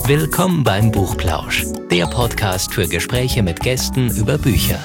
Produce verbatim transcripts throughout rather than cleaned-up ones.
Willkommen beim Buchplausch, der Podcast für Gespräche mit Gästen über Bücher.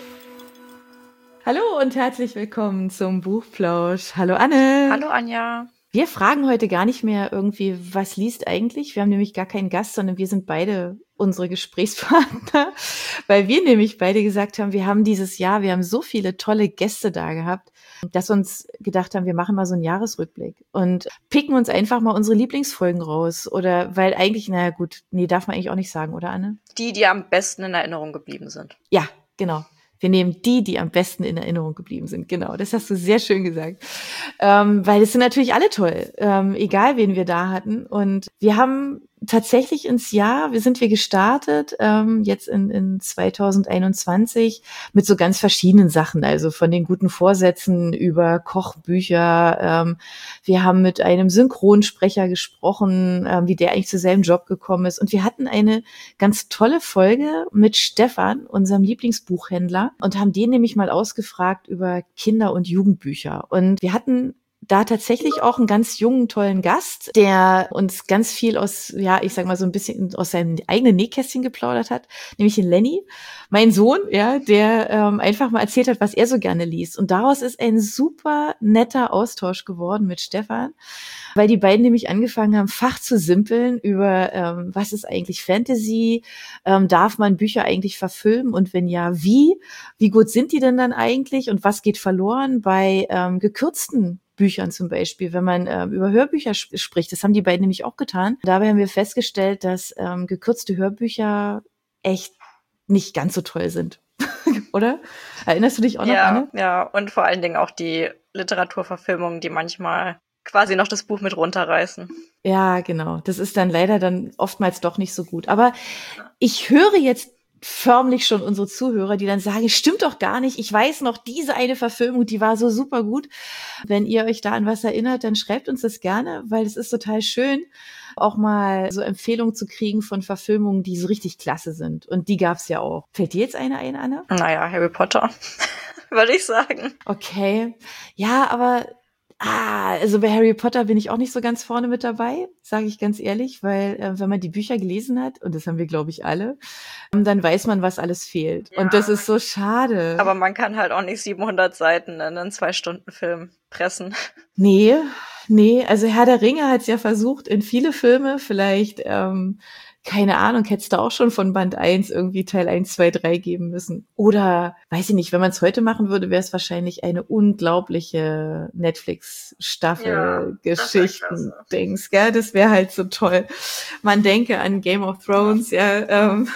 Hallo und herzlich willkommen zum Buchplausch. Hallo Anne. Hallo Anja. Wir fragen heute gar nicht mehr irgendwie, was liest eigentlich? Wir haben nämlich gar keinen Gast, sondern wir sind beide unsere Gesprächspartner, weil wir nämlich beide gesagt haben, wir haben dieses Jahr, wir haben so viele tolle Gäste da gehabt, dass wir uns gedacht haben, wir machen mal so einen Jahresrückblick und picken uns einfach mal unsere Lieblingsfolgen raus. Oder weil eigentlich, naja gut, nee, darf man eigentlich auch nicht sagen, oder Anne? Die, die am besten in Erinnerung geblieben sind. Ja, genau. Wir nehmen die, die am besten in Erinnerung geblieben sind. Genau, das hast du sehr schön gesagt. Ähm, weil es sind natürlich alle toll, ähm, egal wen wir da hatten. Und wir haben tatsächlich ins Jahr, wir sind wir gestartet, ähm, jetzt in, in zwanzig einundzwanzig mit so ganz verschiedenen Sachen, also von den guten Vorsätzen über Kochbücher. Ähm, wir haben mit einem Synchronsprecher gesprochen, ähm, wie der eigentlich zu seinem Job gekommen ist. Und wir hatten eine ganz tolle Folge mit Stefan, unserem Lieblingsbuchhändler, und haben den nämlich mal ausgefragt über Kinder- und Jugendbücher. Und wir hatten da tatsächlich auch einen ganz jungen, tollen Gast, der uns ganz viel aus, ja, ich sag mal so ein bisschen aus seinem eigenen Nähkästchen geplaudert hat, nämlich den Lenny, mein Sohn, ja, der ähm, einfach mal erzählt hat, was er so gerne liest. Und daraus ist ein super netter Austausch geworden mit Stefan, weil die beiden nämlich angefangen haben, Fach zu simpeln über, ähm, was ist eigentlich Fantasy, ähm, darf man Bücher eigentlich verfilmen und wenn ja, wie? Wie gut sind die denn dann eigentlich und was geht verloren bei ähm, gekürzten Büchern zum Beispiel, wenn man ähm, über Hörbücher sp- spricht. Das haben die beiden nämlich auch getan. Dabei haben wir festgestellt, dass ähm, gekürzte Hörbücher echt nicht ganz so toll sind. Oder? Erinnerst du dich auch noch, ja, Anne? Ja, und vor allen Dingen auch die Literaturverfilmungen, die manchmal quasi noch das Buch mit runterreißen. Ja, genau. Das ist dann leider dann oftmals doch nicht so gut. Aber ich höre jetzt förmlich schon unsere Zuhörer, die dann sagen, stimmt doch gar nicht, ich weiß noch, diese eine Verfilmung, die war so super gut. Wenn ihr euch da an was erinnert, dann schreibt uns das gerne, weil es ist total schön, auch mal so Empfehlungen zu kriegen von Verfilmungen, die so richtig klasse sind. Und die gab's ja auch. Fällt dir jetzt eine ein, Anne? Naja, Harry Potter, würde ich sagen. Okay. Ja, aber Ah, also bei Harry Potter bin ich auch nicht so ganz vorne mit dabei, sage ich ganz ehrlich, weil äh, wenn man die Bücher gelesen hat, und das haben wir, glaube ich, alle, ähm, dann weiß man, was alles fehlt. Ja. Und das ist so schade. Aber man kann halt auch nicht siebenhundert Seiten in einen Zwei-Stunden-Film pressen. Nee, nee, also Herr der Ringe hat es ja versucht in viele Filme, vielleicht, ähm, keine Ahnung, hättest du auch schon von Band eins irgendwie Teil eins, zwei, drei geben müssen. Oder, weiß ich nicht, wenn man es heute machen würde, wäre es wahrscheinlich eine unglaubliche Netflix-Staffel, Ja, Geschichten-Dings, gell? Das wäre halt so toll. Man denke an Game of Thrones, ja, ja ähm,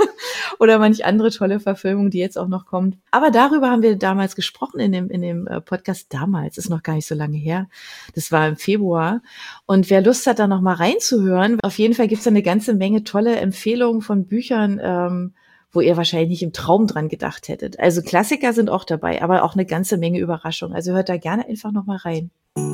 oder manch andere tolle Verfilmung, die jetzt auch noch kommt. Aber darüber haben wir damals gesprochen in dem, in dem Podcast. Damals, ist noch gar nicht so lange her. Das war im Februar. Und wer Lust hat, da noch mal reinzuhören, auf jeden Fall gibt's da eine ganze Menge tolle Empfehlungen von Büchern, ähm, wo ihr wahrscheinlich nicht im Traum dran gedacht hättet. Also Klassiker sind auch dabei, aber auch eine ganze Menge Überraschungen. Also hört da gerne einfach noch mal rein.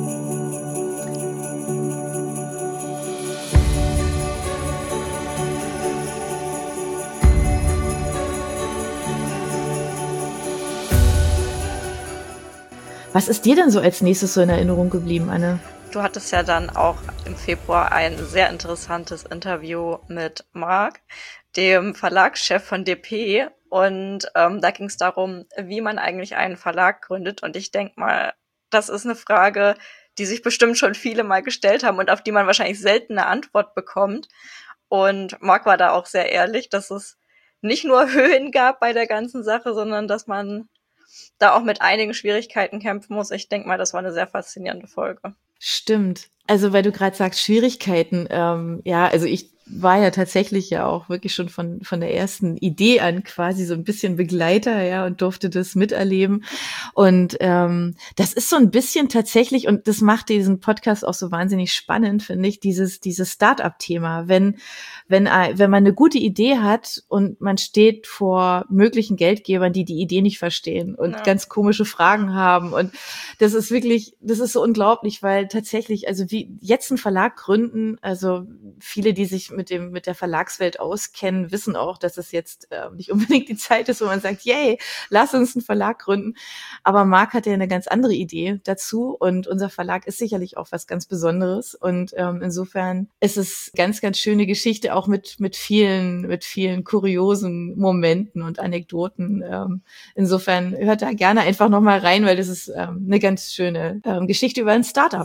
Was ist dir denn so als nächstes so in Erinnerung geblieben, Anne? Du hattest ja dann auch im Februar ein sehr interessantes Interview mit Marc, dem Verlagschef von D P. Und ähm, da ging es darum, wie man eigentlich einen Verlag gründet. Und ich denke mal, das ist eine Frage, die sich bestimmt schon viele mal gestellt haben und auf die man wahrscheinlich selten eine Antwort bekommt. Und Marc war da auch sehr ehrlich, dass es nicht nur Höhen gab bei der ganzen Sache, sondern dass man da auch mit einigen Schwierigkeiten kämpfen muss. Ich denke mal, das war eine sehr faszinierende Folge. Stimmt. Also weil du gerade sagst, Schwierigkeiten, ähm, ja, also ich war ja tatsächlich ja auch wirklich schon von von der ersten Idee an quasi so ein bisschen Begleiter, ja, und durfte das miterleben. Und ähm, das ist so ein bisschen tatsächlich, und das macht diesen Podcast auch so wahnsinnig spannend, finde ich, dieses dieses Start-up-Thema. Wenn wenn wenn man eine gute Idee hat und man steht vor möglichen Geldgebern, die die Idee nicht verstehen und ja. ganz komische Fragen haben, und das ist wirklich, das ist so unglaublich, weil tatsächlich, also wie jetzt einen Verlag gründen, also viele, die sich mit mit dem mit der Verlagswelt auskennen, wissen auch, dass es jetzt äh, nicht unbedingt die Zeit ist, wo man sagt, yay, lass uns einen Verlag gründen. Aber Marc hat ja eine ganz andere Idee dazu und unser Verlag ist sicherlich auch was ganz Besonderes. Und ähm, insofern ist es ganz, ganz schöne Geschichte, auch mit mit vielen mit vielen kuriosen Momenten und Anekdoten. Ähm, insofern hört da gerne einfach noch mal rein, weil das ist ähm, eine ganz schöne ähm, Geschichte über ein Startup.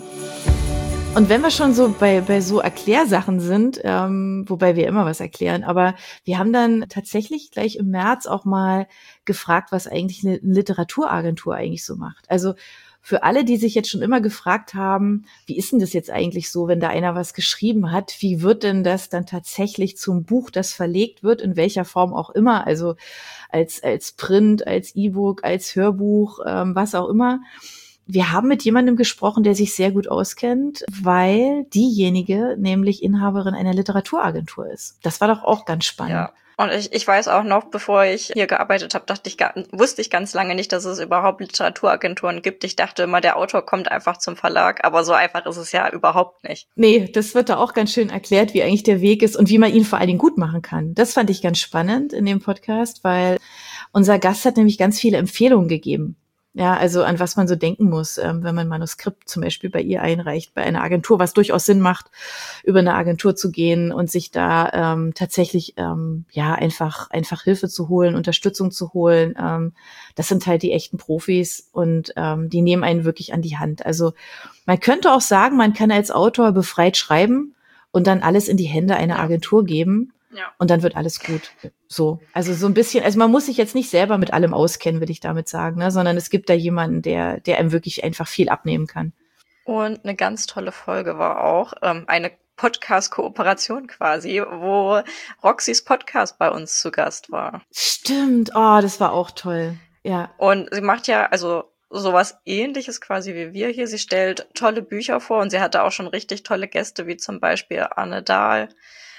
Und wenn wir schon so bei bei so Erklärsachen sind, ähm, wobei wir immer was erklären, aber wir haben dann tatsächlich gleich im März auch mal gefragt, was eigentlich eine Literaturagentur eigentlich so macht. Also für alle, die sich jetzt schon immer gefragt haben, wie ist denn das jetzt eigentlich so, wenn da einer was geschrieben hat, wie wird denn das dann tatsächlich zum Buch, das verlegt wird, in welcher Form auch immer, also als als Print, als E-Book, als Hörbuch, ähm, was auch immer. Wir haben mit jemandem gesprochen, der sich sehr gut auskennt, weil diejenige nämlich Inhaberin einer Literaturagentur ist. Das war doch auch ganz spannend. Ja. Und ich, ich weiß auch noch, bevor ich hier gearbeitet habe, dachte ich, wusste ich ganz lange nicht, dass es überhaupt Literaturagenturen gibt. Ich dachte immer, der Autor kommt einfach zum Verlag, aber so einfach ist es ja überhaupt nicht. Nee, das wird da auch ganz schön erklärt, wie eigentlich der Weg ist und wie man ihn vor allen Dingen gut machen kann. Das fand ich ganz spannend in dem Podcast, weil unser Gast hat nämlich ganz viele Empfehlungen gegeben. Ja, also an was man so denken muss, ähm, wenn man ein Manuskript zum Beispiel bei ihr einreicht, bei einer Agentur, was durchaus Sinn macht, über eine Agentur zu gehen und sich da ähm, tatsächlich ähm, ja einfach einfach Hilfe zu holen, Unterstützung zu holen. Ähm, das sind halt die echten Profis und ähm, die nehmen einen wirklich an die Hand. Also man könnte auch sagen, man kann als Autor befreit schreiben und dann alles in die Hände einer Agentur geben. Ja. Und dann wird alles gut. So, also so ein bisschen, also man muss sich jetzt nicht selber mit allem auskennen, will ich damit sagen, ne, sondern es gibt da jemanden, der, der einem wirklich einfach viel abnehmen kann. Und eine ganz tolle Folge war auch ähm, eine Podcast-Kooperation quasi, wo Roxys Podcast bei uns zu Gast war. Stimmt, oh, das war auch toll, ja. Und sie macht ja, also sowas Ähnliches quasi wie wir hier. Sie stellt tolle Bücher vor und sie hatte auch schon richtig tolle Gäste, wie zum Beispiel Anne Dahl.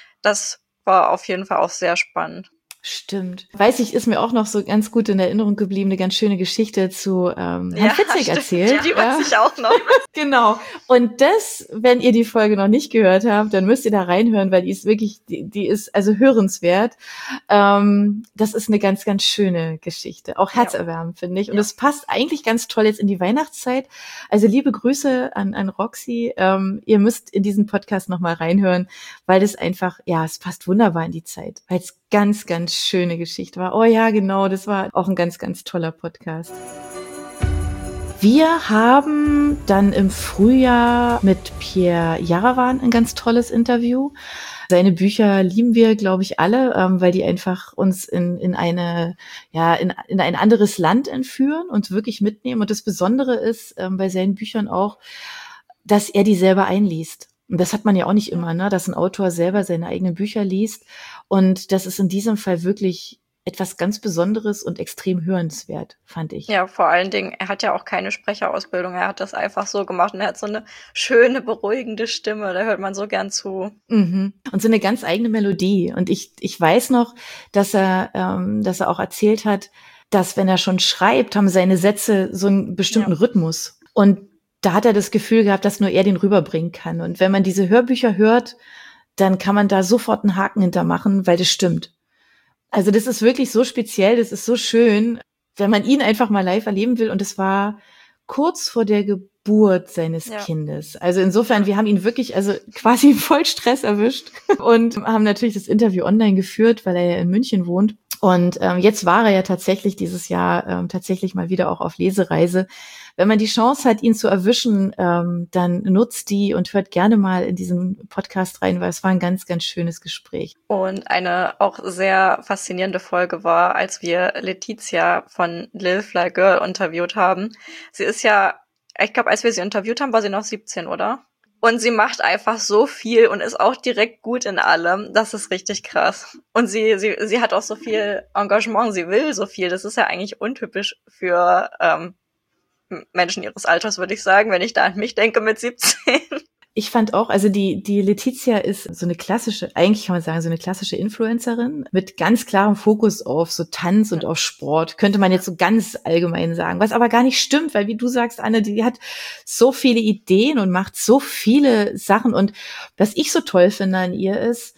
Das war auf jeden Fall auch sehr spannend. Stimmt. Weiß ich, ist mir auch noch so ganz gut in Erinnerung geblieben, eine ganz schöne Geschichte zu ähm, Herrn ja, Fitzek stimmt. erzählt. Ja, die weiß ich auch noch. Genau. Und das, wenn ihr die Folge noch nicht gehört habt, dann müsst ihr da reinhören, weil die ist wirklich, die, die ist also hörenswert. Ähm, das ist eine ganz, ganz schöne Geschichte. Auch herzerwärmend, ja. finde ich. Und ja. das passt eigentlich ganz toll jetzt in die Weihnachtszeit. Also liebe Grüße an, an Roxy. Ähm, ihr müsst in diesen Podcast nochmal reinhören, weil das einfach, ja, es passt wunderbar in die Zeit. Weil es ganz, ganz schöne Geschichte war. Oh ja, genau, das war auch ein ganz, ganz toller Podcast. Wir haben dann im Frühjahr mit Pierre Jarawan ein ganz tolles Interview. Seine Bücher lieben wir, glaube ich, alle, ähm, weil die einfach uns in, in eine, ja, in, in ein anderes Land entführen und wirklich mitnehmen. Und das Besondere ist ähm, bei seinen Büchern auch, dass er die selber einliest. Und das hat man ja auch nicht immer, ne, dass ein Autor selber seine eigenen Bücher liest. Und das ist in diesem Fall wirklich etwas ganz Besonderes und extrem hörenswert, fand ich. Ja, vor allen Dingen, er hat ja auch keine Sprecherausbildung. Er hat das einfach so gemacht und er hat so eine schöne, beruhigende Stimme. Da hört man so gern zu. Mhm. Und so eine ganz eigene Melodie. Und ich ich weiß noch, dass er ähm, dass er auch erzählt hat, dass wenn er schon schreibt, haben seine Sätze so einen bestimmten ja. Rhythmus. Und da hat er das Gefühl gehabt, dass nur er den rüberbringen kann. Und wenn man diese Hörbücher hört, dann kann man da sofort einen Haken hintermachen, weil das stimmt. Also das ist wirklich so speziell, das ist so schön, wenn man ihn einfach mal live erleben will. Und es war kurz vor der Geburt seines ja. Kindes. Also insofern, wir haben ihn wirklich also quasi im Vollstress erwischt und haben natürlich das Interview online geführt, weil er ja in München wohnt. Und ähm, jetzt war er ja tatsächlich dieses Jahr ähm, tatsächlich mal wieder auch auf Lesereise. Wenn man die Chance hat, ihn zu erwischen, ähm, dann nutzt die und hört gerne mal in diesen Podcast rein, weil es war ein ganz, ganz schönes Gespräch. Und eine auch sehr faszinierende Folge war, als wir Letizia von Little Fly Girl interviewt haben. Sie ist ja, ich glaube, als wir sie interviewt haben, war sie noch siebzehn, oder? Und sie macht einfach so viel und ist auch direkt gut in allem. Das ist richtig krass. Und sie sie sie hat auch so viel Engagement. Sie will so viel. Das ist ja eigentlich untypisch für ähm, Menschen ihres Alters, würde ich sagen, wenn ich da an mich denke mit siebzehn. Ich fand auch, also die die Letizia ist so eine klassische, eigentlich kann man sagen, so eine klassische Influencerin mit ganz klarem Fokus auf so Tanz und auf Sport, könnte man jetzt so ganz allgemein sagen, was aber gar nicht stimmt, weil wie du sagst, Anne, die hat so viele Ideen und macht so viele Sachen und was ich so toll finde an ihr ist,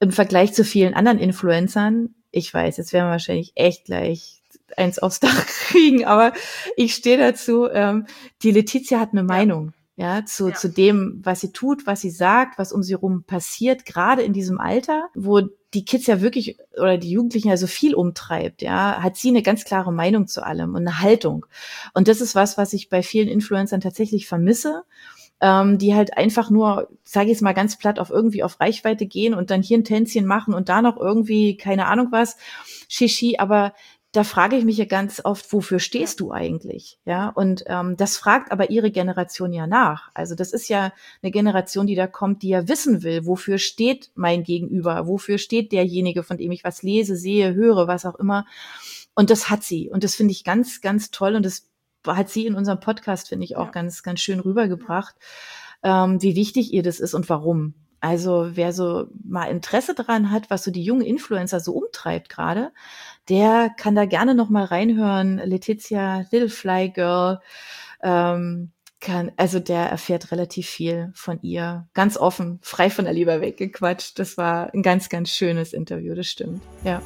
im Vergleich zu vielen anderen Influencern, ich weiß, jetzt werden wir wahrscheinlich echt gleich eins aufs Dach kriegen, aber ich stehe dazu, ähm, die Letizia hat eine ja. Meinung. Ja, zu, ja. zu dem, was sie tut, was sie sagt, was um sie rum passiert, gerade in diesem Alter, wo die Kids ja wirklich oder die Jugendlichen ja so viel umtreibt, ja, hat sie eine ganz klare Meinung zu allem und eine Haltung. Und das ist was, was ich bei vielen Influencern tatsächlich vermisse, ähm, die halt einfach nur, sage ich jetzt mal ganz platt, auf irgendwie auf Reichweite gehen und dann hier ein Tänzchen machen und da noch irgendwie, keine Ahnung was, Shishi, aber da frage ich mich ja ganz oft, wofür stehst du eigentlich? Ja, und ähm, das fragt aber ihre Generation ja nach. Also das ist ja eine Generation, die da kommt, die ja wissen will, wofür steht mein Gegenüber? Wofür steht derjenige, von dem ich was lese, sehe, höre, was auch immer? Und das hat sie. Und das finde ich ganz, ganz toll. Und das hat sie in unserem Podcast, finde ich, auch ja. ganz, ganz schön rübergebracht, ähm, wie wichtig ihr das ist und warum. Also wer so mal Interesse daran hat, was so die jungen Influencer so umtreibt gerade, der kann da gerne noch mal reinhören. Letizia, Little Fly Girl, ähm, kann, also der erfährt relativ viel von ihr. Ganz offen, frei von der Leber weggequatscht. Das war ein ganz, ganz schönes Interview, das stimmt. Ja.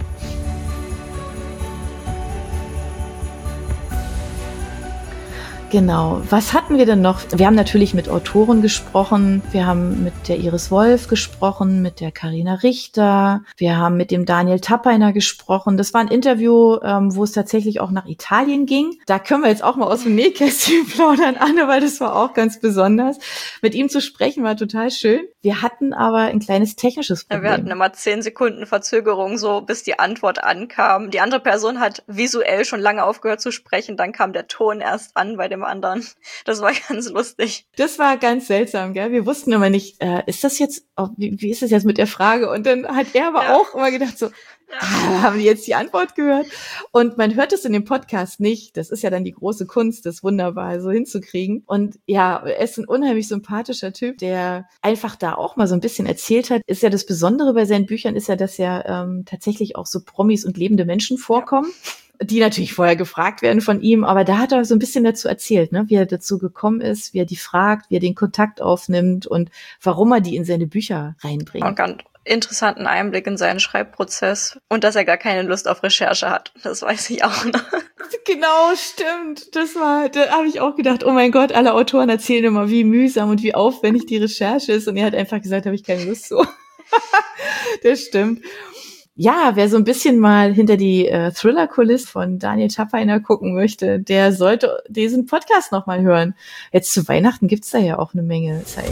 Genau. Was hatten wir denn noch? Wir haben natürlich mit Autoren gesprochen. Wir haben mit der Iris Wolf gesprochen, mit der Carina Richter. Wir haben mit dem Daniel Tappeiner gesprochen. Das war ein Interview, ähm, wo es tatsächlich auch nach Italien ging. Da können wir jetzt auch mal aus dem Nähkästchen plaudern, Anne, weil das war auch ganz besonders. Mit ihm zu sprechen war total schön. Wir hatten aber ein kleines technisches Problem. Ja, wir hatten immer zehn Sekunden Verzögerung, so bis die Antwort ankam. Die andere Person hat visuell schon lange aufgehört zu sprechen. Dann kam der Ton erst an bei dem anderen. Das war ganz lustig. Das war ganz seltsam, gell? Wir wussten immer nicht, äh, ist das jetzt, oh, wie, wie ist das jetzt mit der Frage? Und dann hat er aber ja. auch immer gedacht so, ja. ah, haben die jetzt die Antwort gehört? Und man hört es in dem Podcast nicht. Das ist ja dann die große Kunst, das wunderbar so hinzukriegen. Und ja, er ist ein unheimlich sympathischer Typ, der einfach da auch mal so ein bisschen erzählt hat. Ist ja das Besondere bei seinen Büchern, ist ja, dass ja ähm, tatsächlich auch so Promis und lebende Menschen vorkommen. Ja. Die natürlich vorher gefragt werden von ihm, aber da hat er so ein bisschen dazu erzählt, ne, wie er dazu gekommen ist, wie er die fragt, wie er den Kontakt aufnimmt und warum er die in seine Bücher reinbringt. Und ganz interessanten Einblick in seinen Schreibprozess und dass er gar keine Lust auf Recherche hat. Das weiß ich auch noch. Genau, stimmt. Das war, da habe ich auch gedacht, oh mein Gott, alle Autoren erzählen immer, wie mühsam und wie aufwendig die Recherche ist und er hat einfach gesagt, habe ich keine Lust so. Das stimmt. Ja, wer so ein bisschen mal hinter die äh, Thriller-Kulisse von Daniel Tappeiner gucken möchte, der sollte diesen Podcast noch mal hören. Jetzt zu Weihnachten gibt's da ja auch eine Menge Zeit.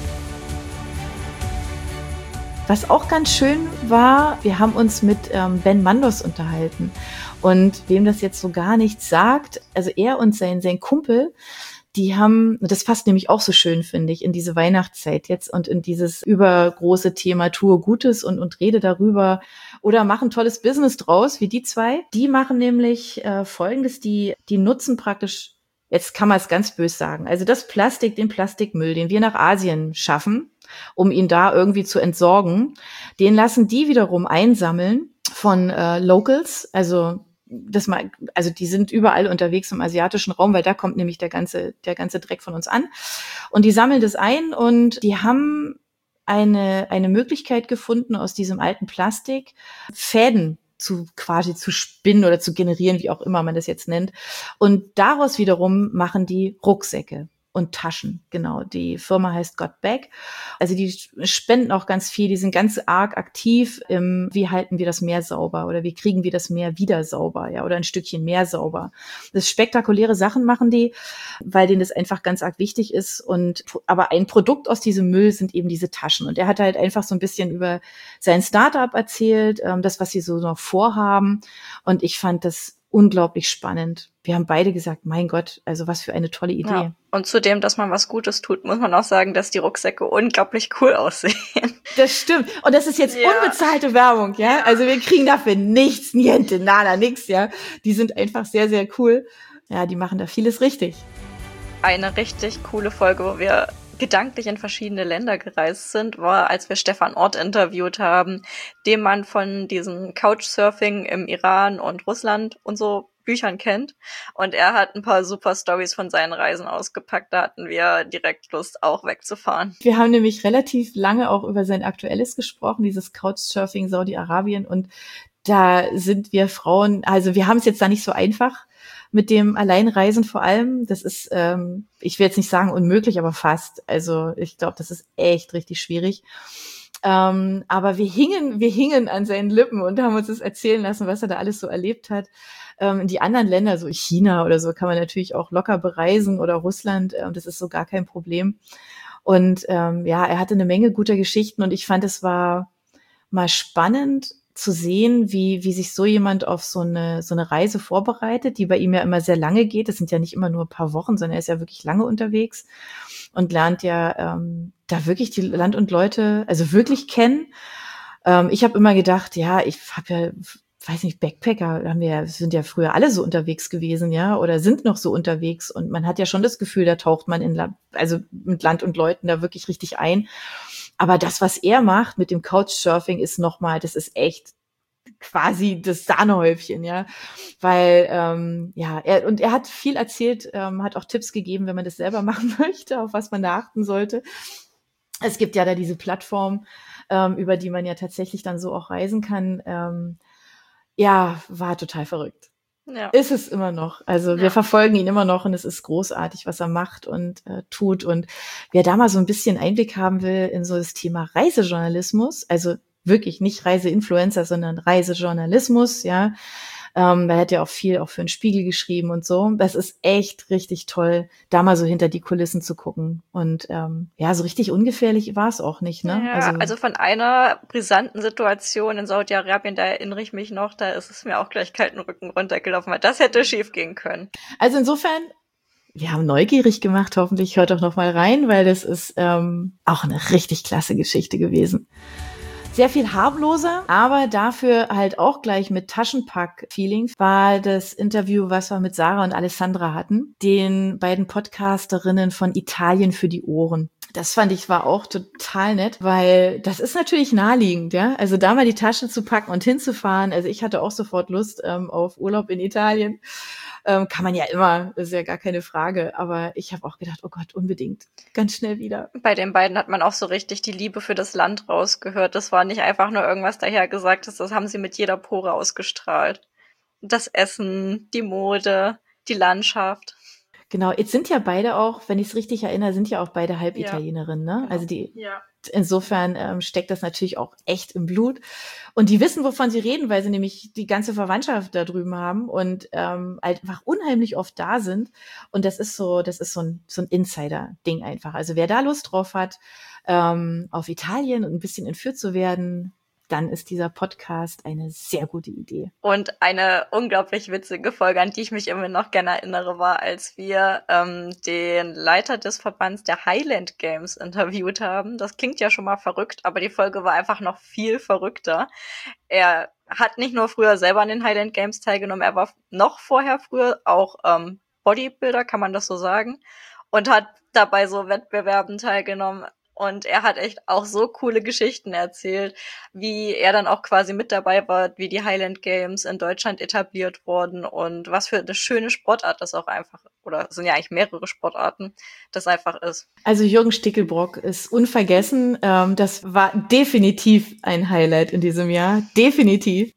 Was auch ganz schön war, wir haben uns mit ähm, Ben Mandos unterhalten. Und wem das jetzt so gar nichts sagt, also er und sein, sein Kumpel, die haben, das passt nämlich auch so schön, finde ich, in diese Weihnachtszeit jetzt und in dieses übergroße Thema tue Gutes und, und rede darüber oder mach ein tolles Business draus, wie die zwei. Die machen nämlich äh, Folgendes, die, die nutzen praktisch, jetzt kann man es ganz böse sagen, also das Plastik, den Plastikmüll, den wir nach Asien schaffen, um ihn da irgendwie zu entsorgen, den lassen die wiederum einsammeln von äh, Locals, also das mal, also die sind überall unterwegs im asiatischen Raum, weil da kommt nämlich der ganze, der ganze Dreck von uns an. Und die sammeln das ein und die haben eine, eine Möglichkeit gefunden, aus diesem alten Plastik Fäden zu quasi zu spinnen oder zu generieren, wie auch immer man das jetzt nennt. Und daraus wiederum machen die Rucksäcke und Taschen, genau. Die Firma heißt Got Back. Also die spenden auch ganz viel, die sind ganz arg aktiv im, wie halten wir das Meer sauber oder wie kriegen wir das Meer wieder sauber, ja, oder ein Stückchen mehr sauber. Das spektakuläre Sachen machen die, weil denen das einfach ganz arg wichtig ist und, aber ein Produkt aus diesem Müll sind eben diese Taschen und er hat halt einfach so ein bisschen über sein Startup erzählt, das, was sie so noch vorhaben und ich fand das unglaublich spannend. Wir haben beide gesagt, mein Gott, also was für eine tolle Idee. Ja. Und zudem, dass man was Gutes tut, muss man auch sagen, dass die Rucksäcke unglaublich cool aussehen. Das stimmt. Und das ist jetzt ja. unbezahlte Werbung, ja? ja. Also wir kriegen dafür nichts, niente, nada, nix, ja. Die sind einfach sehr, sehr cool. Ja, die machen da vieles richtig. Eine richtig coole Folge, wo wir gedanklich in verschiedene Länder gereist sind, war, als wir Stefan Ort interviewt haben, dem man von diesem Couchsurfing im Iran und Russland und so Büchern kennt. Und er hat ein paar super Stories von seinen Reisen ausgepackt. Da hatten wir direkt Lust, auch wegzufahren. Wir haben nämlich relativ lange auch über sein Aktuelles gesprochen, dieses Couchsurfing Saudi-Arabien. Und da sind wir Frauen, also wir haben es jetzt da nicht so einfach mit dem Alleinreisen vor allem. Das ist, ähm, ich will jetzt nicht sagen unmöglich, aber fast. Also ich glaube, das ist echt richtig schwierig. Ähm, aber wir hingen, wir hingen an seinen Lippen und haben uns das erzählen lassen, was er da alles so erlebt hat. Ähm, die anderen Länder, so China oder so, kann man natürlich auch locker bereisen oder Russland. Äh, das ist so gar kein Problem. Und ähm, ja, er hatte eine Menge guter Geschichten und ich fand, es war mal spannend zu sehen, wie wie sich so jemand auf so eine so eine Reise vorbereitet, die bei ihm ja immer sehr lange geht. Das sind ja nicht immer nur ein paar Wochen, sondern er ist ja wirklich lange unterwegs und lernt ja ähm, da wirklich die Land und Leute also wirklich kennen. Ähm, ich habe immer gedacht, ja, ich habe ja, weiß nicht, Backpacker haben wir ja, sind ja früher alle so unterwegs gewesen, ja, oder sind noch so unterwegs und man hat ja schon das Gefühl, da taucht man in La- also mit Land und Leuten da wirklich richtig ein. Aber das, was er macht mit dem Couchsurfing, ist nochmal, das ist echt quasi das Sahnehäubchen, ja, weil ähm, ja, er und er hat viel erzählt, ähm, hat auch Tipps gegeben, wenn man das selber machen möchte, auf was man da achten sollte. Es gibt ja da diese Plattform, ähm, über die man ja tatsächlich dann so auch reisen kann. Ähm, ja, war total verrückt. Ja. Ist es immer noch. Also wir Ja. verfolgen ihn immer noch und es ist großartig, was er macht und äh, tut. Und wer da mal so ein bisschen Einblick haben will in so das Thema Reisejournalismus, also wirklich nicht Reiseinfluencer, sondern Reisejournalismus, ja, ähm, da hat er auch viel auch für den Spiegel geschrieben und so. Das ist echt richtig toll, da mal so hinter die Kulissen zu gucken. Und ähm, ja, so richtig ungefährlich war es auch nicht, ne? Ja, also, also von einer brisanten Situation in Saudi-Arabien, da erinnere ich mich noch, da ist es mir auch gleich kalten Rücken runtergelaufen, weil das hätte schief gehen können. Also insofern, wir haben neugierig gemacht, hoffentlich hört doch noch mal rein, weil das ist ähm, auch eine richtig klasse Geschichte gewesen. Sehr viel harmloser, aber dafür halt auch gleich mit Taschenpack-Feeling war das Interview, was wir mit Sarah und Alessandra hatten, den beiden Podcasterinnen von Italien für die Ohren. Das fand ich war auch total nett, weil das ist natürlich naheliegend, ja. Also da mal die Tasche zu packen und hinzufahren. Also ich hatte auch sofort Lust ähm, auf Urlaub in Italien. Ähm, kann man ja immer, ist ja gar keine Frage. Aber ich habe auch gedacht, oh Gott, unbedingt, ganz schnell wieder. Bei den beiden hat man auch so richtig die Liebe für das Land rausgehört. Das war nicht einfach nur irgendwas dahergesagtes, das haben sie mit jeder Pore ausgestrahlt. Das Essen, die Mode, die Landschaft. Genau, jetzt sind ja beide auch, wenn ich es richtig erinnere, sind ja auch beide Halbitalienerinnen, ne? Genau. Also die, Ja. insofern ähm, steckt das natürlich auch echt im Blut. Und die wissen, wovon sie reden, weil sie nämlich die ganze Verwandtschaft da drüben haben und ähm, halt einfach unheimlich oft da sind. Und das ist so, das ist so ein, so ein Insider-Ding einfach. Also wer da Lust drauf hat, ähm, auf Italien und ein bisschen entführt zu werden, dann ist dieser Podcast eine sehr gute Idee. Und eine unglaublich witzige Folge, an die ich mich immer noch gerne erinnere, war, als wir ähm, den Leiter des Verbands der Highland Games interviewt haben. Das klingt ja schon mal verrückt, aber die Folge war einfach noch viel verrückter. Er hat nicht nur früher selber an den Highland Games teilgenommen, er war noch vorher früher auch ähm, Bodybuilder, kann man das so sagen, und hat dabei so Wettbewerben teilgenommen. Und er hat echt auch so coole Geschichten erzählt, wie er dann auch quasi mit dabei war, wie die Highland Games in Deutschland etabliert wurden und was für eine schöne Sportart das auch einfach, oder es sind ja eigentlich mehrere Sportarten, das einfach ist. Also Jürgen Stickelbrock ist unvergessen. Ähm, das war definitiv ein Highlight in diesem Jahr. Definitiv.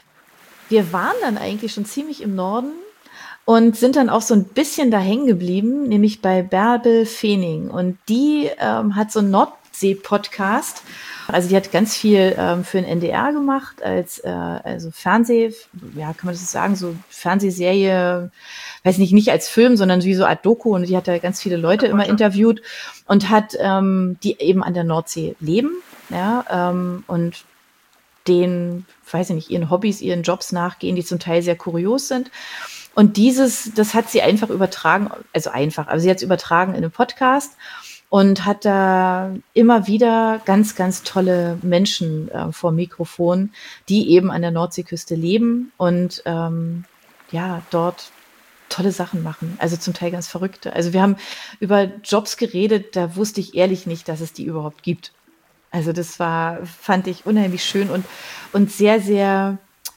Wir waren dann eigentlich schon ziemlich im Norden und sind dann auch so ein bisschen da hängen geblieben, nämlich bei Bärbel Feening. Und die ähm, hat so einen Nordsee-Podcast. Also die hat ganz viel ähm, für den N D R gemacht, als äh, also Fernseh, ja, kann man das so sagen, so Fernsehserie, weiß nicht, nicht als Film, sondern wie so Art Doku. Und die hat da ganz viele Leute immer interviewt und hat ähm, die eben an der Nordsee leben, ja, ähm, und den, weiß ich nicht, ihren Hobbys, ihren Jobs nachgehen, die zum Teil sehr kurios sind. Und dieses, das hat sie einfach übertragen, also einfach, aber sie hat es übertragen in einem Podcast und hat da immer wieder ganz, ganz tolle Menschen äh, vor Mikrofon, die eben an der Nordseeküste leben und ähm, ja, dort tolle Sachen machen, also zum Teil ganz verrückte. Also wir haben über Jobs geredet, da wusste ich ehrlich nicht, dass es die überhaupt gibt. Also das war, fand ich unheimlich schön und, und sehr, sehr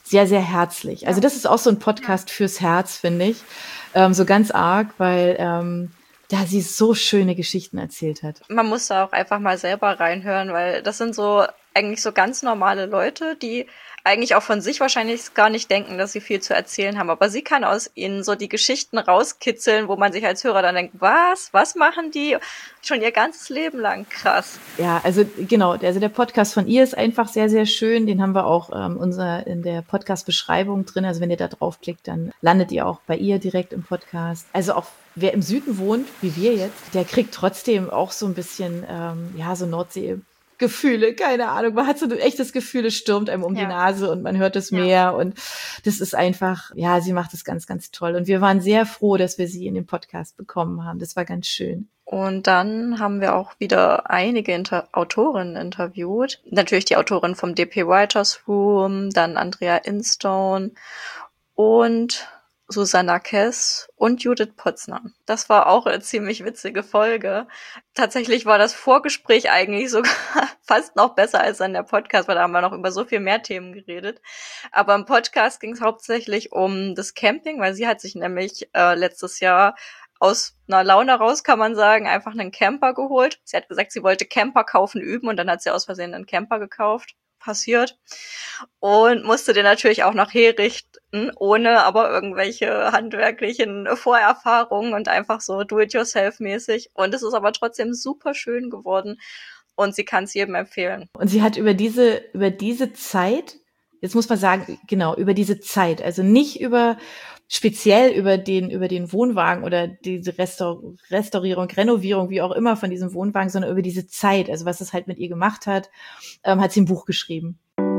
sehr, sehr herzlich. Also das ist auch so ein Podcast fürs Herz, finde ich. Ähm, so ganz arg, weil ähm, da sie so schöne Geschichten erzählt hat. Man muss da auch einfach mal selber reinhören, weil das sind so eigentlich so ganz normale Leute, die eigentlich auch von sich wahrscheinlich gar nicht denken, dass sie viel zu erzählen haben. Aber sie kann aus ihnen so die Geschichten rauskitzeln, wo man sich als Hörer dann denkt, was? Was machen die schon ihr ganzes Leben lang? Krass. Ja, also genau, also der Podcast von ihr ist einfach sehr, sehr schön. Den haben wir auch ähm, unser, in der Podcast-Beschreibung drin. Also wenn ihr da draufklickt, dann landet ihr auch bei ihr direkt im Podcast. Also auch wer im Süden wohnt, wie wir jetzt, der kriegt trotzdem auch so ein bisschen, ähm, ja, so Nordsee- Gefühle, keine Ahnung. Man hat so ein echtes Gefühl, es stürmt einem um ja. die Nase und man hört das Meer ja. und das ist einfach, ja, sie macht es ganz, ganz toll. Und wir waren sehr froh, dass wir sie in den Podcast bekommen haben. Das war ganz schön. Und dann haben wir auch wieder einige Inter- Autorinnen interviewt. Natürlich die Autorin vom D P Writers Room, dann Andrea Instone und Susanna Kess und Judith Potzner. Das war auch eine ziemlich witzige Folge. Tatsächlich war das Vorgespräch eigentlich sogar fast noch besser als dann der Podcast, weil da haben wir noch über so viel mehr Themen geredet. Aber im Podcast ging es hauptsächlich um das Camping, weil sie hat sich nämlich äh, letztes Jahr aus einer Laune raus, kann man sagen, einfach einen Camper geholt. Sie hat gesagt, sie wollte Camper kaufen üben und dann hat sie aus Versehen einen Camper gekauft. Passiert. Und musste den natürlich auch noch herrichten, ohne aber irgendwelche handwerklichen Vorerfahrungen und einfach so do-it-yourself-mäßig. Und es ist aber trotzdem super schön geworden und sie kann es jedem empfehlen. Und sie hat über diese, über diese Zeit, jetzt muss man sagen, genau, über diese Zeit, also nicht über speziell über den, über den Wohnwagen oder diese Restaur- Restaurierung, Renovierung, wie auch immer von diesem Wohnwagen, sondern über diese Zeit, also was es halt mit ihr gemacht hat, ähm, hat sie ein Buch geschrieben.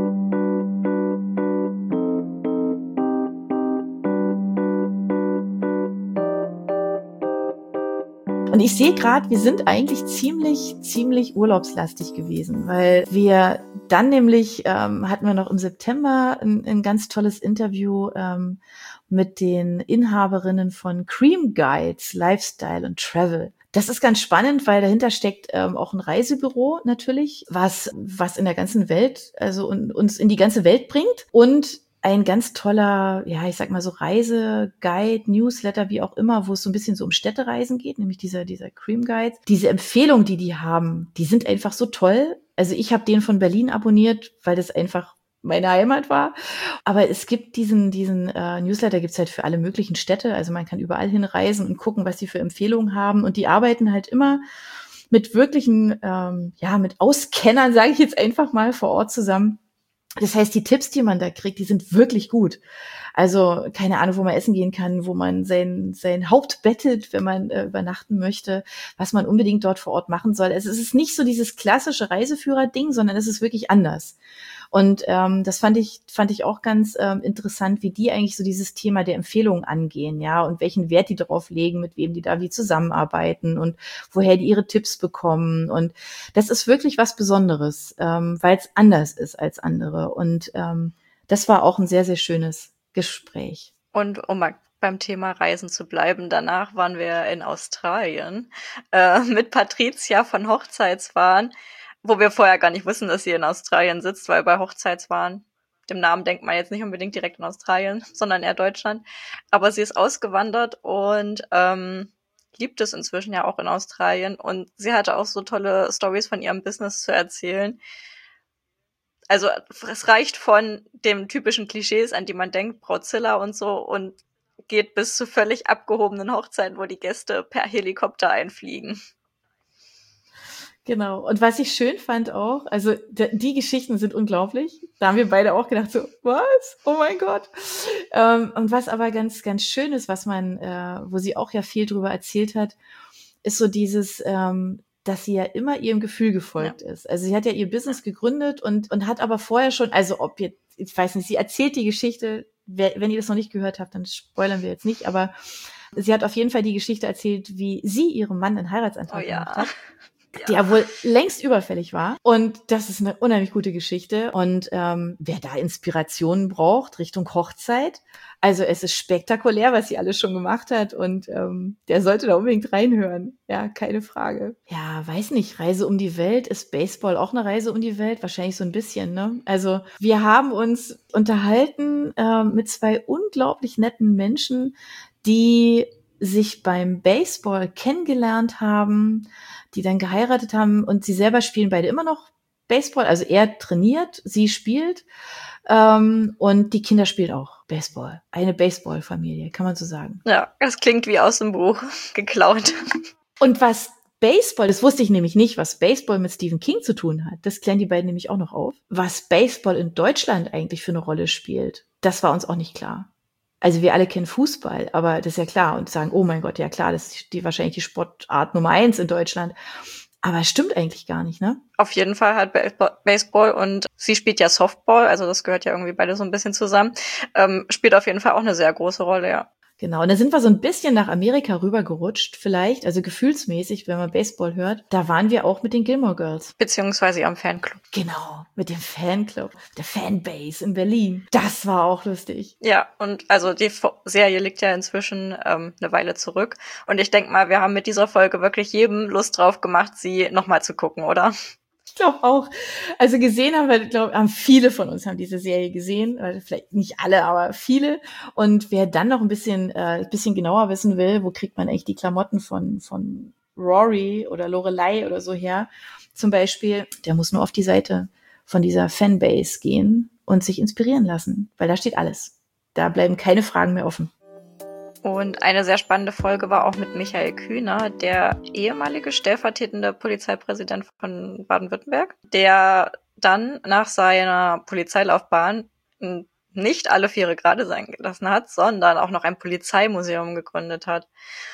Und ich sehe gerade, wir sind eigentlich ziemlich, ziemlich urlaubslastig gewesen, weil wir dann nämlich, ähm, hatten wir noch im September ein, ein ganz tolles Interview ähm, mit den Inhaberinnen von Cream Guides, Lifestyle und Travel. Das ist ganz spannend, weil dahinter steckt ähm, auch ein Reisebüro natürlich, was was in der ganzen Welt, also un, uns in die ganze Welt bringt und ein ganz toller, ja, ich sag mal so Reiseguide, Newsletter, wie auch immer, wo es so ein bisschen so um Städtereisen geht, nämlich dieser dieser Cream Guide. Diese Empfehlungen, die die haben, die sind einfach so toll. Also ich habe den von Berlin abonniert, weil das einfach meine Heimat war. Aber es gibt diesen diesen äh, Newsletter gibt's halt für alle möglichen Städte. Also man kann überall hinreisen und gucken, was die für Empfehlungen haben. Und die arbeiten halt immer mit wirklichen, ähm, ja, mit Auskennern, sage ich jetzt einfach mal, vor Ort zusammen. Das heißt, die Tipps, die man da kriegt, die sind wirklich gut. Also keine Ahnung, wo man essen gehen kann, wo man sein sein Haupt bettet, wenn man äh, übernachten möchte, was man unbedingt dort vor Ort machen soll. Also es ist nicht so dieses klassische Reiseführer-Ding, sondern es ist wirklich anders. Und ähm, das fand ich fand ich auch ganz ähm, interessant, wie die eigentlich so dieses Thema der Empfehlungen angehen, ja, und welchen Wert die darauf legen, mit wem die da wie zusammenarbeiten und woher die ihre Tipps bekommen. Und das ist wirklich was Besonderes, ähm, weil es anders ist als andere. Und ähm, das war auch ein sehr, sehr schönes Gespräch. Und um mal beim Thema Reisen zu bleiben, danach waren wir in Australien äh, mit Patricia von Hochzeitswahn, wo wir vorher gar nicht wissen, dass sie in Australien sitzt, weil bei Hochzeitswahn, dem Namen denkt man jetzt nicht unbedingt direkt in Australien, sondern eher Deutschland. Aber sie ist ausgewandert und ähm, liebt es inzwischen ja auch in Australien. Und sie hatte auch so tolle Stories von ihrem Business zu erzählen. Also es reicht von dem typischen Klischees, an die man denkt, Brautzilla und so, und geht bis zu völlig abgehobenen Hochzeiten, wo die Gäste per Helikopter einfliegen. Genau. Und was ich schön fand auch, also d- die Geschichten sind unglaublich. Da haben wir beide auch gedacht so, was? Oh mein Gott. Ähm, und was aber ganz, ganz schön ist, was man, äh, wo sie auch ja viel drüber erzählt hat, ist so dieses, ähm, dass sie ja immer ihrem Gefühl gefolgt ja. ist. Also sie hat ja ihr Business gegründet und und hat aber vorher schon, also ob jetzt, ich weiß nicht, sie erzählt die Geschichte, wer, wenn ihr das noch nicht gehört habt, dann spoilern wir jetzt nicht, aber sie hat auf jeden Fall die Geschichte erzählt, wie sie ihrem Mann einen Heiratsantrag oh, ja. gemacht hat. Ja. Die ja wohl längst überfällig war. Und das ist eine unheimlich gute Geschichte. Und ähm, wer da Inspirationen braucht Richtung Hochzeit, Also es ist spektakulär, was sie alles schon gemacht hat und ähm, der sollte da unbedingt reinhören. Ja, keine Frage. Ja, weiß nicht, Reise um die Welt, ist Baseball auch eine Reise um die Welt? Wahrscheinlich so ein bisschen, ne? Also wir haben uns unterhalten äh, mit zwei unglaublich netten Menschen, die sich beim Baseball kennengelernt haben, die dann geheiratet haben und sie selber spielen beide immer noch Baseball. Also er trainiert, sie spielt. Ähm, und die Kinder spielen auch Baseball. Eine Baseball-Familie, kann man so sagen. Ja, das klingt wie aus dem Buch geklaut. Und was Baseball, das wusste ich nämlich nicht, was Baseball mit Stephen King zu tun hat. Das klären die beiden nämlich auch noch auf. Was Baseball in Deutschland eigentlich für eine Rolle spielt, das war uns auch nicht klar. Also wir alle kennen Fußball, aber das ist ja klar und sagen, oh mein Gott, ja klar, das ist die, wahrscheinlich die Sportart Nummer eins in Deutschland. Aber es stimmt eigentlich gar nicht, ne? Auf jeden Fall hat Baseball und sie spielt ja Softball, also das gehört ja irgendwie beide so ein bisschen zusammen, ähm, spielt auf jeden Fall auch eine sehr große Rolle, ja. Genau, und da sind wir so ein bisschen nach Amerika rübergerutscht vielleicht, also gefühlsmäßig, wenn man Baseball hört. Da waren wir auch mit den Gilmore Girls. Beziehungsweise am Fanclub. Genau, mit dem Fanclub, der Fanbase in Berlin. Das war auch lustig. Ja, und also die Serie liegt ja inzwischen ähm, eine Weile zurück. Und ich denke mal, wir haben mit dieser Folge wirklich jedem Lust drauf gemacht, sie nochmal zu gucken, oder? Ich glaube auch. Also gesehen haben wir, glaube haben viele von uns haben diese Serie gesehen, vielleicht nicht alle, aber viele. Und wer dann noch ein bisschen, äh, ein bisschen genauer wissen will, wo kriegt man eigentlich die Klamotten von von Rory oder Lorelei oder so her, zum Beispiel, der muss nur auf die Seite von dieser Fanbase gehen und sich inspirieren lassen, weil da steht alles. Da bleiben keine Fragen mehr offen. Und eine sehr spannende Folge war auch mit Michael Kühner, der ehemalige stellvertretende Polizeipräsident von Baden-Württemberg, der dann nach seiner Polizeilaufbahn nicht alle Viere gerade sein gelassen hat, sondern auch noch ein Polizeimuseum gegründet hat.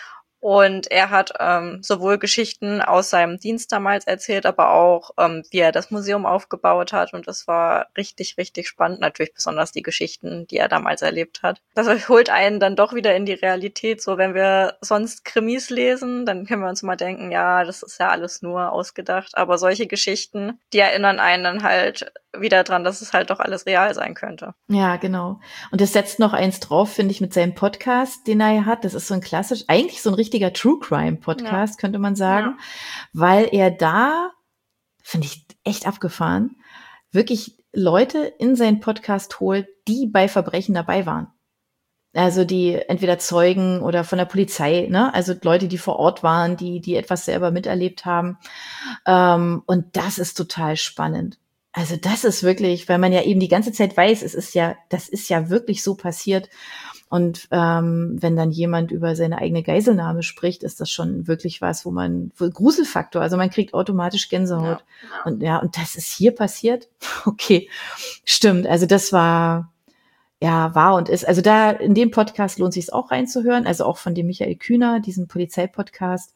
Und er hat ähm, sowohl Geschichten aus seinem Dienst damals erzählt, aber auch, ähm, wie er das Museum aufgebaut hat. Und das war richtig, richtig spannend. Natürlich besonders die Geschichten, die er damals erlebt hat. Das holt einen dann doch wieder in die Realität. So, wenn wir sonst Krimis lesen, dann können wir uns mal denken, ja, das ist ja alles nur ausgedacht. Aber solche Geschichten, die erinnern einen dann halt wieder dran, dass es halt doch alles real sein könnte. Ja, genau. Und das setzt noch eins drauf, finde ich, mit seinem Podcast, den er ja hat. Das ist so ein klassisch, eigentlich so ein richtiger True Crime Podcast, ja, könnte man sagen, ja, weil er da, finde ich echt abgefahren, wirklich Leute in seinen Podcast holt, die bei Verbrechen dabei waren. Also die entweder Zeugen oder von der Polizei, ne? Also Leute, die vor Ort waren, die die etwas selber miterlebt haben. Ähm, und das ist total spannend. Also das ist wirklich, weil man ja eben die ganze Zeit weiß, es ist ja, das ist ja wirklich so passiert. Und ähm, wenn dann jemand über seine eigene Geiselnahme spricht, ist das schon wirklich was, wo man, wo Gruselfaktor, also man kriegt automatisch Gänsehaut. Ja, ja. Und ja, und das ist hier passiert? Okay, stimmt. Also das war, ja, war und ist. Also da, in dem Podcast lohnt sich es auch reinzuhören, also auch von dem Michael Kühner, diesen Polizeipodcast,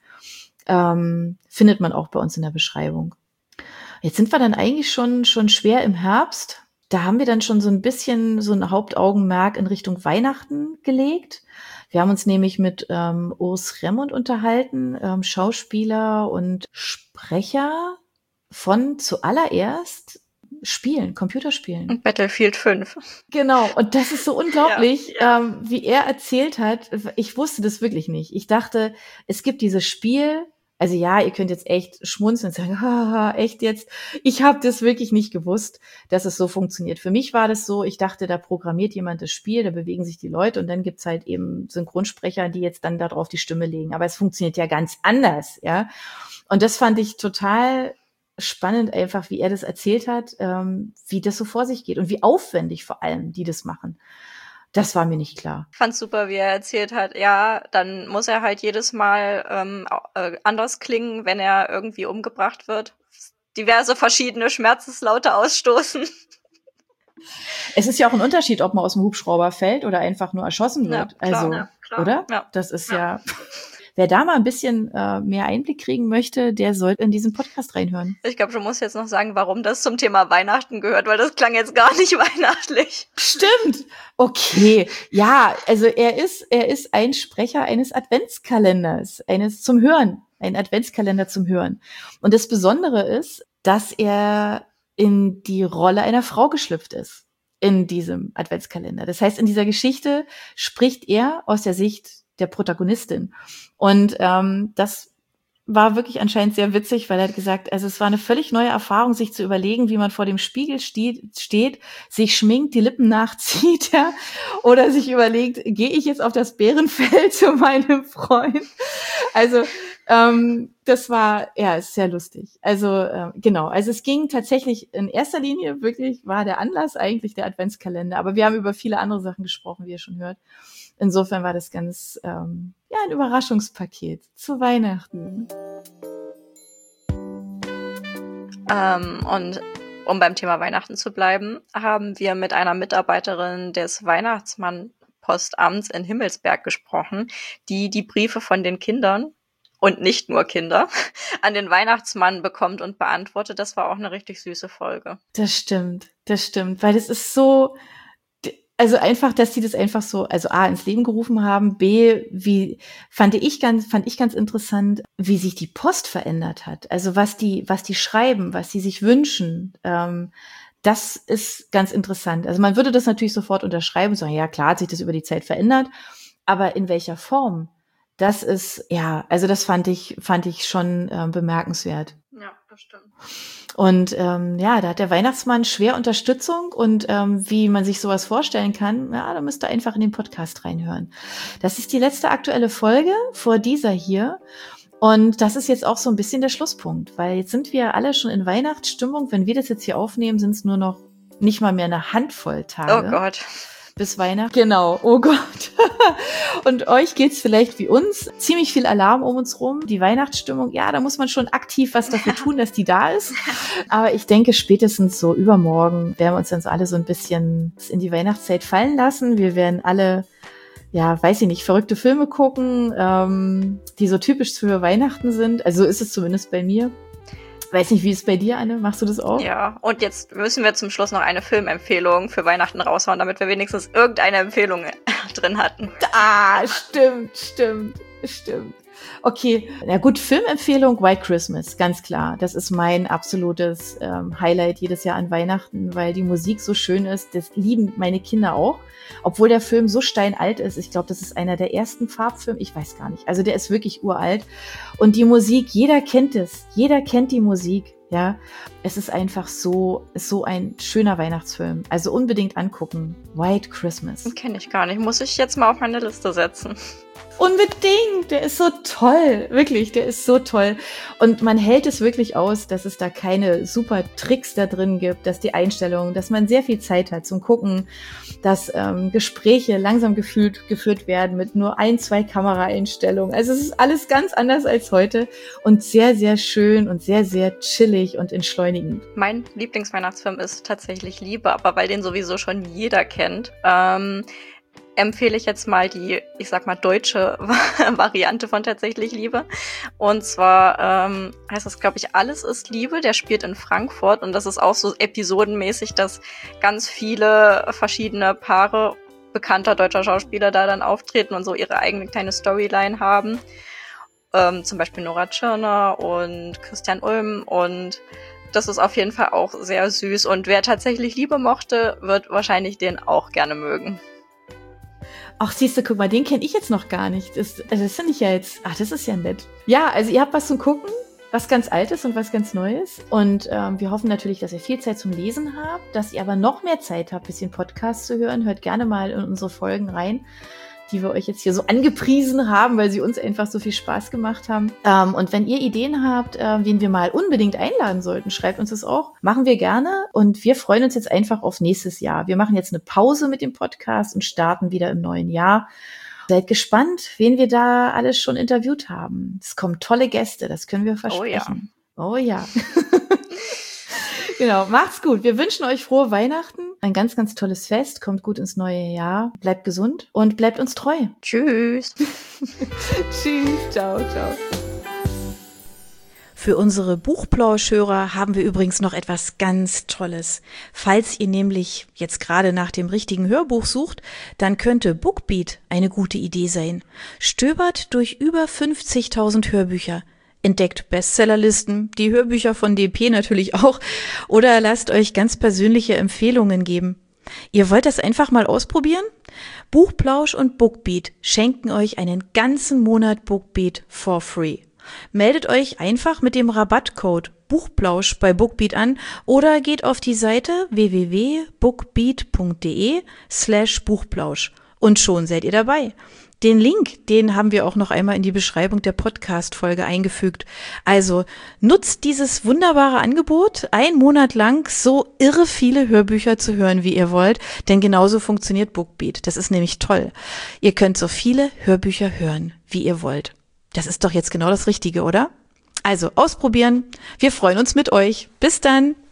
ähm, findet man auch bei uns in der Beschreibung. Jetzt sind wir dann eigentlich schon schon schwer im Herbst. Da haben wir dann schon so ein bisschen so ein Hauptaugenmerk in Richtung Weihnachten gelegt. Wir haben uns nämlich mit ähm, Urs Remmund unterhalten, ähm, Schauspieler und Sprecher von zuallererst Spielen, Computerspielen. Und Battlefield fünf. Genau, und das ist so unglaublich, ja, ja. Ähm, wie er erzählt hat. Ich wusste das wirklich nicht. Ich dachte, es gibt dieses Spiel. Also ja, ihr könnt jetzt echt schmunzeln und sagen, haha, echt jetzt? Ich habe das wirklich nicht gewusst, dass es so funktioniert. Für mich war das so, ich dachte, da programmiert jemand das Spiel, da bewegen sich die Leute und dann gibt's halt eben Synchronsprecher, die jetzt dann darauf die Stimme legen. Aber es funktioniert ja ganz anders, ja. Und das fand ich total spannend einfach, wie er das erzählt hat, ähm, wie das so vor sich geht und wie aufwendig vor allem die das machen. Das war mir nicht klar. Ich fand's super, wie er erzählt hat. Ja, dann muss er halt jedes Mal ähm, äh, anders klingen, wenn er irgendwie umgebracht wird. Diverse verschiedene Schmerzeslaute ausstoßen. Es ist ja auch ein Unterschied, ob man aus dem Hubschrauber fällt oder einfach nur erschossen wird. Ja, klar, also, ja, klar. Oder? Ja. Das ist ja... ja Wer da mal ein bisschen äh, mehr Einblick kriegen möchte, der sollte in diesen Podcast reinhören. Ich glaube, du musst jetzt noch sagen, warum das zum Thema Weihnachten gehört, weil das klang jetzt gar nicht weihnachtlich. Stimmt. Okay. Ja, also er ist, er ist ein Sprecher eines Adventskalenders, eines zum Hören, ein Adventskalender zum Hören. Und das Besondere ist, dass er in die Rolle einer Frau geschlüpft ist. in diesem Adventskalender. Das heißt, in dieser Geschichte spricht er aus der Sicht der Protagonistin. Und ähm, das war wirklich anscheinend sehr witzig, weil er hat gesagt, also es war eine völlig neue Erfahrung, sich zu überlegen, wie man vor dem Spiegel steht, steht sich schminkt, die Lippen nachzieht, ja, oder sich überlegt, gehe ich jetzt auf das Bärenfell zu meinem Freund? Also ähm, das war, ja, ist sehr lustig. Also äh, genau, also es ging tatsächlich in erster Linie wirklich, war der Anlass eigentlich der Adventskalender, aber wir haben über viele andere Sachen gesprochen, wie ihr schon hört. Insofern war das ganz, ähm, ja, ein Überraschungspaket zu Weihnachten. Ähm, und um beim Thema Weihnachten zu bleiben, haben wir mit einer Mitarbeiterin des Weihnachtsmann-Postamts in Himmelsberg gesprochen, die die Briefe von den Kindern und nicht nur Kinder an den Weihnachtsmann bekommt und beantwortet. Das war auch eine richtig süße Folge. Das stimmt, das stimmt, weil das ist so... Also einfach, dass sie das einfach so, also A, ins Leben gerufen haben, B, wie, fand ich ganz, fand ich ganz interessant, wie sich die Post verändert hat. Also was die, was die schreiben, was sie sich wünschen, ähm, das ist ganz interessant. Also man würde das natürlich sofort unterschreiben und sagen, ja klar, hat sich das über die Zeit verändert, aber in welcher Form? Das ist, ja, also das fand ich, fand ich schon äh, bemerkenswert. Ja, das stimmt. Und ähm, ja, da hat der Weihnachtsmann schwer Unterstützung und ähm, wie man sich sowas vorstellen kann, ja, da müsst ihr einfach in den Podcast reinhören. Das ist die letzte aktuelle Folge vor dieser hier und das ist jetzt auch so ein bisschen der Schlusspunkt, weil jetzt sind wir alle schon in Weihnachtsstimmung. Wenn wir das jetzt hier aufnehmen, sind es nur noch nicht mal mehr eine Handvoll Tage. Oh Gott. Bis Weihnachten. Genau, oh Gott. Und euch geht's vielleicht wie uns. Ziemlich viel Alarm um uns rum. Die Weihnachtsstimmung, ja, da muss man schon aktiv was dafür tun, dass die da ist. Aber ich denke, spätestens so übermorgen werden wir uns dann so alle so ein bisschen in die Weihnachtszeit fallen lassen. Wir werden alle, ja, weiß ich nicht, verrückte Filme gucken, ähm, die so typisch für Weihnachten sind. Also so ist es zumindest bei mir. Weiß nicht, wie ist es bei dir, Anne? Machst du das auch? Ja, und jetzt müssen wir zum Schluss noch eine Filmempfehlung für Weihnachten raushauen, damit wir wenigstens irgendeine Empfehlung drin hatten. Ah, stimmt, stimmt, stimmt. Okay, na gut, Filmempfehlung White Christmas, ganz klar. Das ist mein absolutes ähm, Highlight jedes Jahr an Weihnachten, weil die Musik so schön ist. Das lieben meine Kinder auch. Obwohl der Film so steinalt ist. Ich glaube, das ist einer der ersten Farbfilme. Ich weiß gar nicht. Also der ist wirklich uralt. Und die Musik, jeder kennt es. Jeder kennt die Musik. Ja, es ist einfach so, so ein schöner Weihnachtsfilm. Also unbedingt angucken. White Christmas. Kenne ich gar nicht. Muss ich jetzt mal auf meine Liste setzen. Unbedingt, der ist so toll, wirklich, der ist so toll. Und man hält es wirklich aus, dass es da keine super Tricks da drin gibt, dass die Einstellungen, dass man sehr viel Zeit hat zum Gucken, dass ähm, Gespräche langsam gefühlt, geführt werden mit nur ein, zwei Kameraeinstellungen. Also es ist alles ganz anders als heute und sehr, sehr schön und sehr, sehr chillig und entschleunigend. Mein Lieblingsweihnachtsfilm ist tatsächlich Liebe, aber weil den sowieso schon jeder kennt, ähm, empfehle ich jetzt mal die, ich sag mal, deutsche Variante von Tatsächlich Liebe. Und zwar ähm, heißt das, glaube ich, Alles ist Liebe. Der spielt in Frankfurt und das ist auch so episodenmäßig, dass ganz viele verschiedene Paare bekannter deutscher Schauspieler da dann auftreten und so ihre eigene kleine Storyline haben. Ähm, zum Beispiel Nora Tschirner und Christian Ulm und das ist auf jeden Fall auch sehr süß. Und wer Tatsächlich Liebe mochte, wird wahrscheinlich den auch gerne mögen. Ach, siehst du, guck mal, den kenne ich jetzt noch gar nicht. Das, also das finde ich ja jetzt, ach, das ist ja nett. Ja, also ihr habt was zum Gucken, was ganz Altes und was ganz Neues. Und ähm, wir hoffen natürlich, dass ihr viel Zeit zum Lesen habt, dass ihr aber noch mehr Zeit habt, ein bisschen Podcast zu hören. Hört gerne mal in unsere Folgen rein, die wir euch jetzt hier so angepriesen haben, weil sie uns einfach so viel Spaß gemacht haben. Ähm, und wenn ihr Ideen habt, äh, wen wir mal unbedingt einladen sollten, schreibt uns das auch. Machen wir gerne. Und wir freuen uns jetzt einfach auf nächstes Jahr. Wir machen jetzt eine Pause mit dem Podcast und starten wieder im neuen Jahr. Seid gespannt, wen wir da alles schon interviewt haben. Es kommen tolle Gäste, das können wir versprechen. Oh ja. Oh ja. Genau, macht's gut. Wir wünschen euch frohe Weihnachten, ein ganz, ganz tolles Fest, kommt gut ins neue Jahr, bleibt gesund und bleibt uns treu. Tschüss. Tschüss, ciao, ciao. Für unsere Buchplauschhörer haben wir übrigens noch etwas ganz Tolles. Falls ihr nämlich jetzt gerade nach dem richtigen Hörbuch sucht, dann könnte Bookbeat eine gute Idee sein. Stöbert durch über fünfzigtausend Hörbücher. Entdeckt Bestsellerlisten, die Hörbücher von D P natürlich auch, oder lasst euch ganz persönliche Empfehlungen geben. Ihr wollt das einfach mal ausprobieren? Buchplausch und Bookbeat schenken euch einen ganzen Monat Bookbeat for free. Meldet euch einfach mit dem Rabattcode Buchplausch bei Bookbeat an oder geht auf die Seite w w w punkt bookbeat punkt d e slash Buchplausch und schon seid ihr dabei. Den Link, den haben wir auch noch einmal in die Beschreibung der Podcast-Folge eingefügt. Also nutzt dieses wunderbare Angebot, einen Monat lang so irre viele Hörbücher zu hören, wie ihr wollt, denn genauso funktioniert Bookbeat. Das ist nämlich toll. Ihr könnt so viele Hörbücher hören, wie ihr wollt. Das ist doch jetzt genau das Richtige, oder? Also ausprobieren. Wir freuen uns mit euch. Bis dann.